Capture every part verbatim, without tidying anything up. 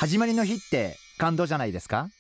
始まりの日って感動じゃないですか。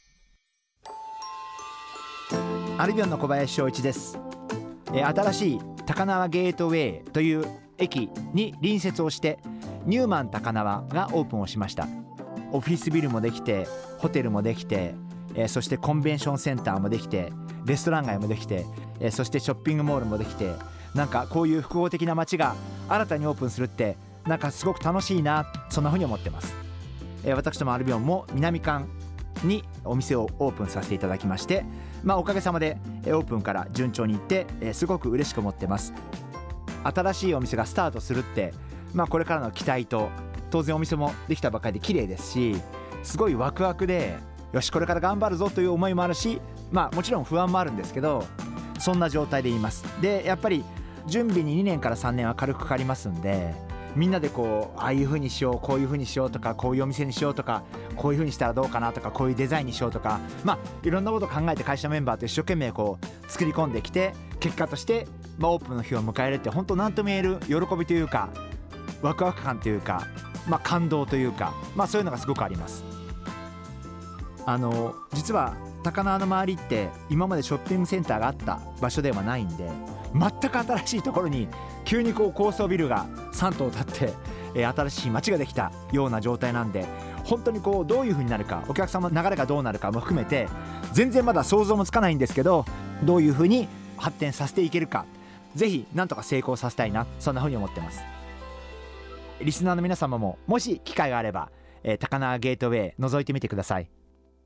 アルビオンの小林翔一です。えー、新しい高輪ゲートウェイという駅に隣接をしてニューマン高輪がオープンをしました。オフィスビルもできて、ホテルもできて、えー、そしてコンベンションセンターもできて、レストラン街もできて、えー、そしてショッピングモールもできて、なんかこういう複合的な街が新たにオープンするってなんかすごく楽しいな、そんな風に思ってます。えー、私どもアルビオンも南館にお店をオープンさせていただきまして、まあ、おかげさまでオープンから順調にいって、えー、すごく嬉しく思ってます。新しいお店がスタートするって、まあ、これからの期待と、当然お店もできたばかりで綺麗ですし、すごいワクワクで、よしこれから頑張るぞという思いもあるし、まあもちろん不安もあるんですけど、そんな状態でいます。でやっぱり準備ににねんからさんねんは軽くかかりますんで、みんなでこうああいう風にしよう、こういう風にしようとか、こういうお店にしようとか、こういう風にしたらどうかなとか、こういうデザインにしようとか、まあいろんなことを考えて会社メンバーと一生懸命こう作り込んできて、結果として、まあ、オープンの日を迎えるって本当何とも言える喜びというか、ワクワク感というか、まあ、感動というか、まあ、そういうのがすごくあります。あの実は高輪の周りって今までショッピングセンターがあった場所ではないんで、全く新しいところに急にこう高層ビルがさん棟建って、えー、新しい街ができたような状態なんで、本当にこうどういう風になるか、お客様の流れがどうなるかも含めて全然まだ想像もつかないんですけど、どういう風に発展させていけるか、ぜひなんとか成功させたいな、そんな風に思ってます。リスナーの皆様ももし機会があれば、えー、高輪ゲートウェイ覗いてみてください。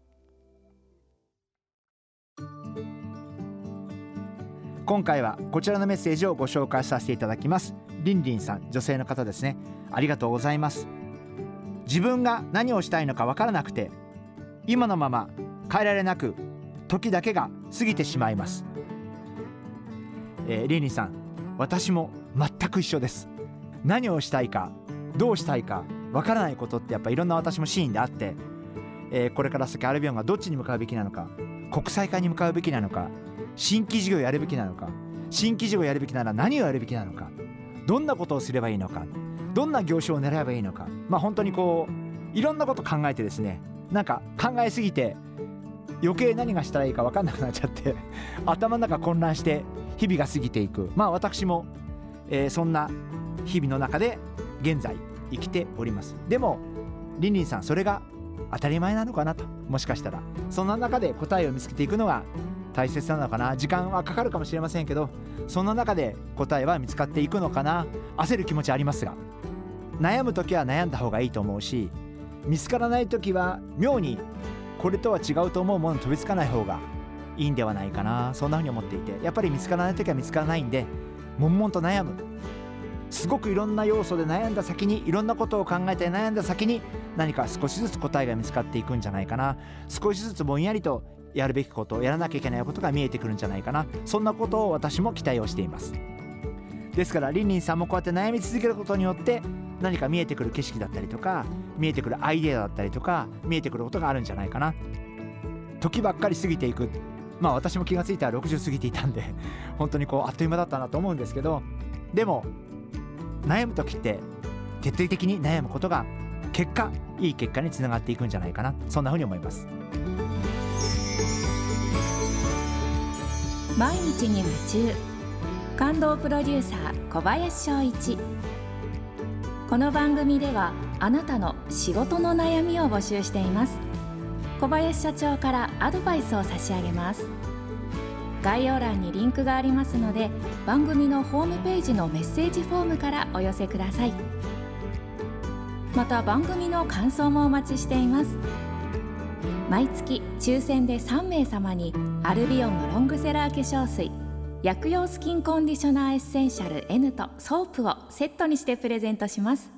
今回はこちらのメッセージをご紹介させていただきます。りんりんさん、女性の方ですね。ありがとうございます。自分が何をしたいのか分からなくて、今のまま変えられなく、時だけが過ぎてしまいます。えー、りんりんさん、私も全く一緒です。何をしたいか、どうしたいか分からないことってやっぱいろんな私もシーンであって、えー、これから先アルビオンがどっちに向かうべきなのか、国際化に向かうべきなのか、新規事業をやるべきなのか、新規事業をやるべきなら何をやるべきなのか、どんなことをすればいいのか、どんな業種を狙えばいいのか、まあ本当にこういろんなこと考えてですね、なんか考えすぎて余計何がしたらいいか分かんなくなっちゃって頭の中混乱して日々が過ぎていく。まあ私も、えー、そんな日々の中で現在生きております。でもりんりんさん、それが当たり前なのかなと、もしかしたらそんな中で答えを見つけていくのが大切なのかな。時間はかかるかもしれませんけど、その中で答えは見つかっていくのかな。焦る気持ちありますが、悩む時は悩んだ方がいいと思うし、見つからない時は妙にこれとは違うと思うものに飛びつかない方がいいんではないかな、そんな風に思っていて、やっぱり見つからない時は見つからないんで、悶々と悩む、すごくいろんな要素で悩んだ先に、いろんなことを考えて悩んだ先に、何か少しずつ答えが見つかっていくんじゃないかな。少しずつぼんやりとやるべきこと、やらなきゃいけないことが見えてくるんじゃないかな、そんなことを私も期待をしています。ですからりんりんさんもこうやって悩み続けることによって、何か見えてくる景色だったりとか、見えてくるアイデアだったりとか、見えてくることがあるんじゃないかな。時ばっかり過ぎていく、まあ私も気がついたらろくじゅう過ぎていたんで本当にこうあっという間だったなと思うんですけど、でも悩む時って徹底的に悩むことが結果、いい結果につながっていくんじゃないかな、そんなふうに思います。 毎日に夢中、感動プロデューサー小林翔一。この番組ではあなたの仕事の悩みを募集しています。小林社長からアドバイスを差し上げます。概要欄にリンクがありますので、番組のホームページのメッセージフォームからお寄せください。また番組の感想もお待ちしています。毎月抽選でさんめい様にアルビオンのロングセラー化粧水、薬用スキンコンディショナーエッセンシャル N とソープをセットにしてプレゼントします。